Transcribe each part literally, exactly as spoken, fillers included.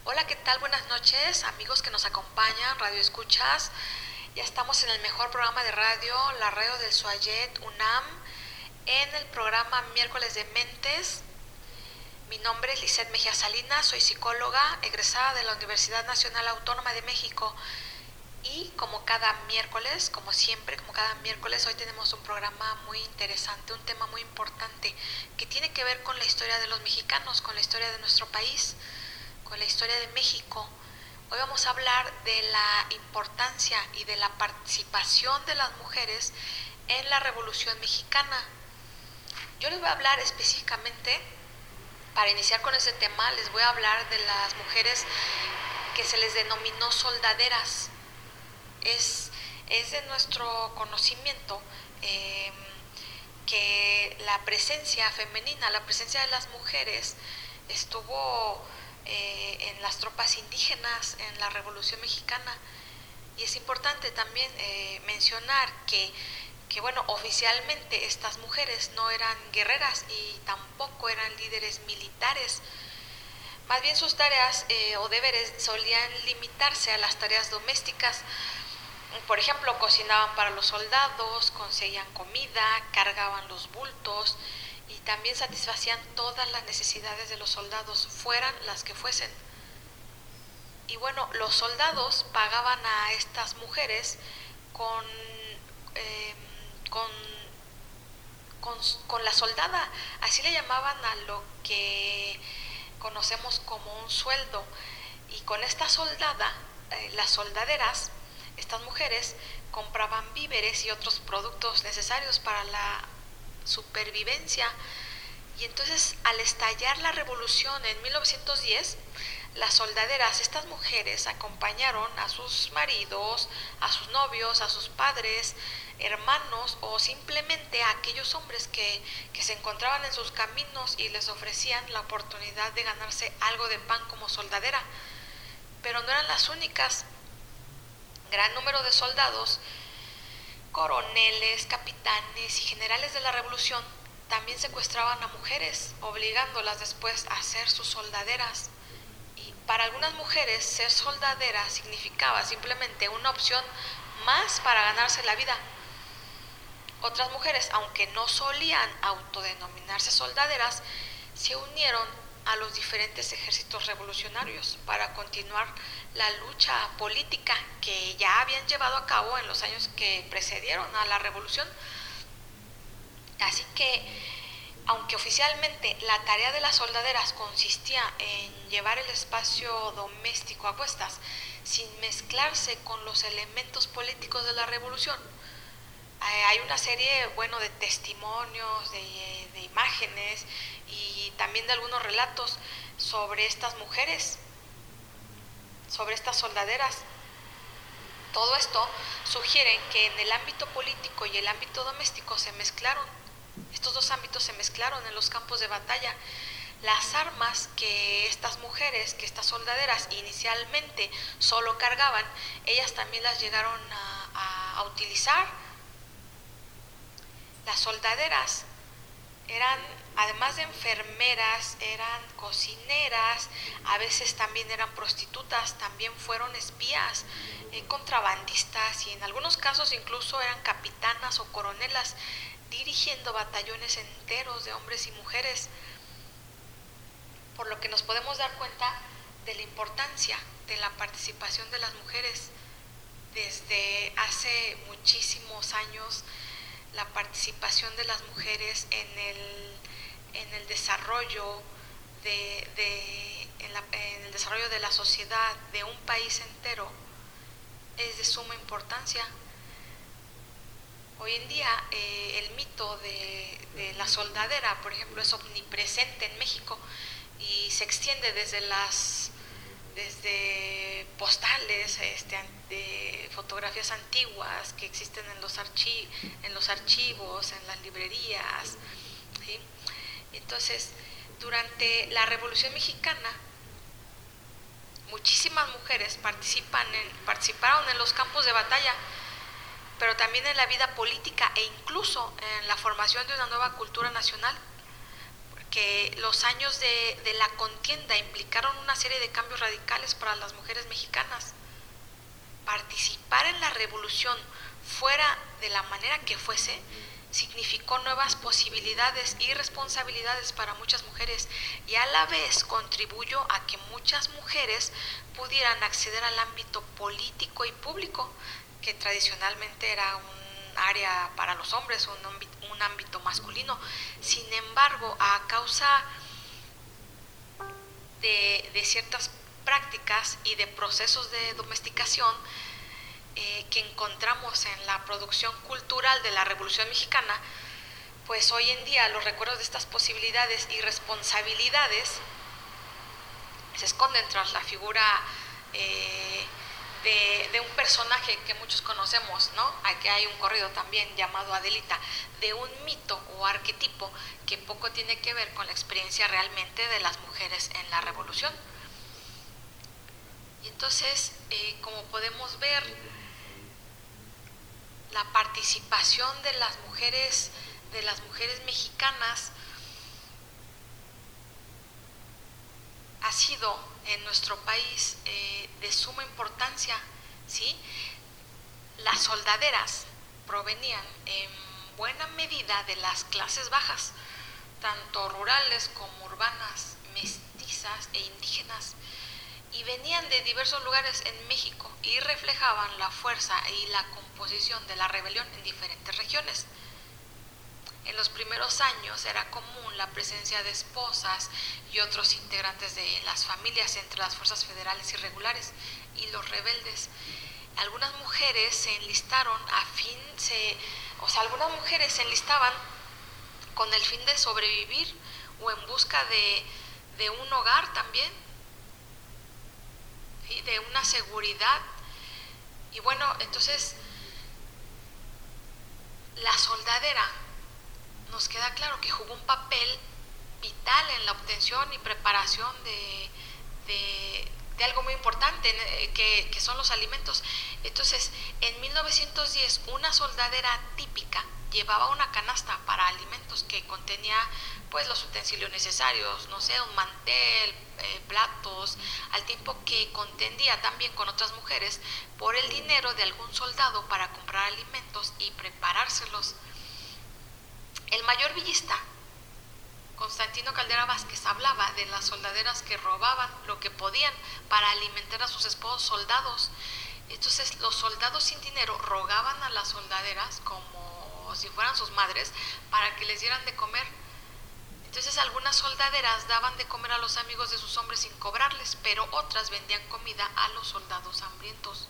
Hola, ¿qué tal? Buenas noches, amigos que nos acompañan, Radio Escuchas. Ya estamos en el mejor programa de radio, la radio del Suayet UNAM, en el programa Miércoles de Mentes. Mi nombre es Lisette Mejía Salinas, soy psicóloga, egresada de la Universidad Nacional Autónoma de México. Y como cada miércoles, como siempre, como cada miércoles, hoy tenemos un programa muy interesante, un tema muy importante que tiene que ver con la historia de los mexicanos, con la historia de nuestro país, con la historia de México. Hoy vamos a hablar de la importancia y de la participación de las mujeres en la Revolución Mexicana. Yo les voy a hablar específicamente, para iniciar con ese tema, les voy a hablar de las mujeres que se les denominó soldaderas. Es, es de nuestro conocimiento eh, que la presencia femenina, la presencia de las mujeres estuvo eh, en las tropas indígenas en la Revolución Mexicana. Y es importante también eh, mencionar que, que, bueno, oficialmente estas mujeres no eran guerreras y tampoco eran líderes militares. Más bien sus tareas eh, o deberes solían limitarse a las tareas domésticas. Por ejemplo, cocinaban para los soldados, conseguían comida, cargaban los bultos y también satisfacían todas las necesidades de los soldados, fueran las que fuesen. Y bueno, los soldados pagaban a estas mujeres con, eh, con, con, con la soldada, así le llamaban a lo que conocemos como un sueldo. Y con esta soldada, eh, las soldaderas, estas mujeres compraban víveres y otros productos necesarios para la supervivencia. Y entonces, al estallar la revolución en mil novecientos diez, las soldaderas, estas mujeres, acompañaron a sus maridos, a sus novios, a sus padres, hermanos o simplemente a aquellos hombres que, que se encontraban en sus caminos y les ofrecían la oportunidad de ganarse algo de pan como soldadera. Pero no eran las únicas. Gran número de soldados, coroneles, capitanes y generales de la revolución también secuestraban a mujeres, obligándolas después a ser sus soldaderas. Y para algunas mujeres ser soldadera significaba simplemente una opción más para ganarse la vida. Otras mujeres, aunque no solían autodenominarse soldaderas, se unieron a los diferentes ejércitos revolucionarios para continuar la lucha política que ya habían llevado a cabo en los años que precedieron a la revolución. Así que, aunque oficialmente la tarea de las soldaderas consistía en llevar el espacio doméstico a cuestas, sin mezclarse con los elementos políticos de la revolución, hay una serie, bueno, de testimonios, de, de imágenes y también de algunos relatos sobre estas mujeres, sobre estas soldaderas. Todo esto sugiere que en el ámbito político y el ámbito doméstico se mezclaron, estos dos ámbitos se mezclaron en los campos de batalla. Las armas que estas mujeres, que estas soldaderas inicialmente solo cargaban, ellas también las llegaron a, a, a utilizar. Las soldaderas eran, además de enfermeras, eran cocineras, a veces también eran prostitutas, también fueron espías, eh, contrabandistas y en algunos casos incluso eran capitanas o coronelas, dirigiendo batallones enteros de hombres y mujeres. Por lo que nos podemos dar cuenta de la importancia de la participación de las mujeres desde hace muchísimos años. La participación de las mujeres en el, en el desarrollo de, de, en, la, en el desarrollo de la sociedad de un país entero es de suma importancia. Hoy en día eh, el mito de, de la soldadera, por ejemplo, es omnipresente en México y se extiende desde las desde postales, este, de fotografías antiguas que existen en los, archi- en los archivos, en las librerías, ¿sí? Entonces, durante la Revolución Mexicana, muchísimas mujeres participan en, participaron en los campos de batalla, pero también en la vida política e incluso en la formación de una nueva cultura nacional. que los años de, de la contienda implicaron una serie de cambios radicales para las mujeres mexicanas. Participar en la revolución, fuera de la manera que fuese, significó nuevas posibilidades y responsabilidades para muchas mujeres, y a la vez contribuyó a que muchas mujeres pudieran acceder al ámbito político y público, que tradicionalmente era un área para los hombres, un ámbito, un ámbito masculino. Sin embargo, a causa de, de ciertas prácticas y de procesos de domesticación eh, que encontramos en la producción cultural de la Revolución Mexicana, pues hoy en día los recuerdos de estas posibilidades y responsabilidades se esconden tras la figura eh, de, de un personaje que muchos conocemos, ¿no? Aquí hay un corrido también llamado Adelita, de un mito o arquetipo que poco tiene que ver con la experiencia realmente de las mujeres en la Revolución. Y entonces, eh, como podemos ver, la participación de las mujeres, de las mujeres mexicanas ha sido en nuestro país eh, de suma importancia, ¿sí? Las soldaderas provenían en buena medida de las clases bajas, tanto rurales como urbanas, mestizas e indígenas, y venían de diversos lugares en México y reflejaban la fuerza y la composición de la rebelión en diferentes regiones. En los primeros años era común la presencia de esposas y otros integrantes de las familias entre las fuerzas federales irregulares y los rebeldes. Algunas mujeres se enlistaron a fin, se, o sea, algunas mujeres se enlistaban con el fin de sobrevivir o en busca de, de un hogar también, ¿sí? De una seguridad. Y bueno, entonces la soldadera nos queda claro que jugó un papel vital en la obtención y preparación de, de, de algo muy importante, que, que son los alimentos. Entonces, en mil novecientos diez, una soldadera típica llevaba una canasta para alimentos que contenía pues los utensilios necesarios, no sé, un mantel, eh, platos, al tiempo que contendía también con otras mujeres por el dinero de algún soldado para comprar alimentos y preparárselos. El mayor villista, Constantino Caldera Vázquez, hablaba de las soldaderas que robaban lo que podían para alimentar a sus esposos soldados. Entonces los soldados sin dinero rogaban a las soldaderas como si fueran sus madres para que les dieran de comer. Entonces algunas soldaderas daban de comer a los amigos de sus hombres sin cobrarles, pero otras vendían comida a los soldados hambrientos.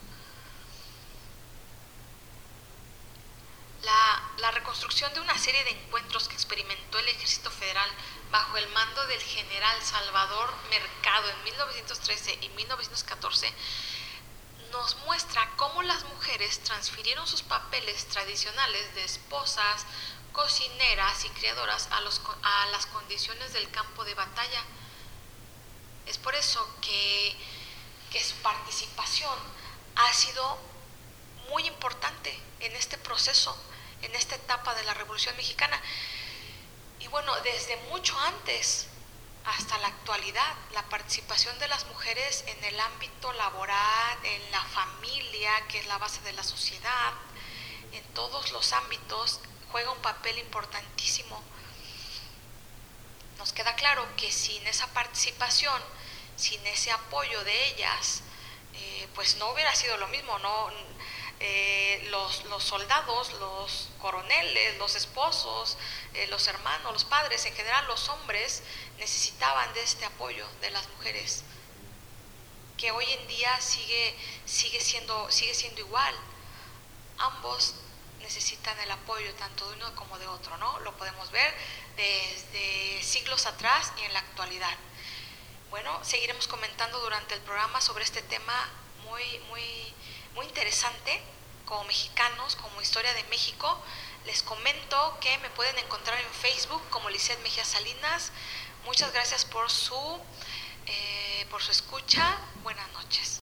La, la reconstrucción de una serie de encuentros que experimentó el Ejército Federal bajo el mando del general Salvador Mercado en mil novecientos trece y mil novecientos catorce nos muestra cómo las mujeres transfirieron sus papeles tradicionales de esposas, cocineras y criadoras a, los, a las condiciones del campo de batalla. Es por eso que, que su participación ha sido muy importante en este proceso, en esta etapa de la Revolución Mexicana. Y bueno, desde mucho antes hasta la actualidad, la participación de las mujeres en el ámbito laboral, en la familia, que es la base de la sociedad, en todos los ámbitos, juega un papel importantísimo. Nos queda claro que sin esa participación, sin ese apoyo de ellas, eh, pues no hubiera sido lo mismo, ¿no? Eh, los, los soldados, los coroneles, los esposos, eh, los hermanos, los padres, en general los hombres necesitaban de este apoyo de las mujeres, que hoy en día sigue, sigue, siendo, sigue siendo igual. Ambos necesitan el apoyo tanto de uno como de otro, ¿no? Lo podemos ver desde siglos atrás y en la actualidad. Bueno, seguiremos comentando durante el programa sobre este tema muy, muy, muy interesante como mexicanos, como historia de México. Les comento que me pueden encontrar en Facebook como Lisette Mejía Salinas. Muchas gracias por su, eh, por su escucha. Buenas noches.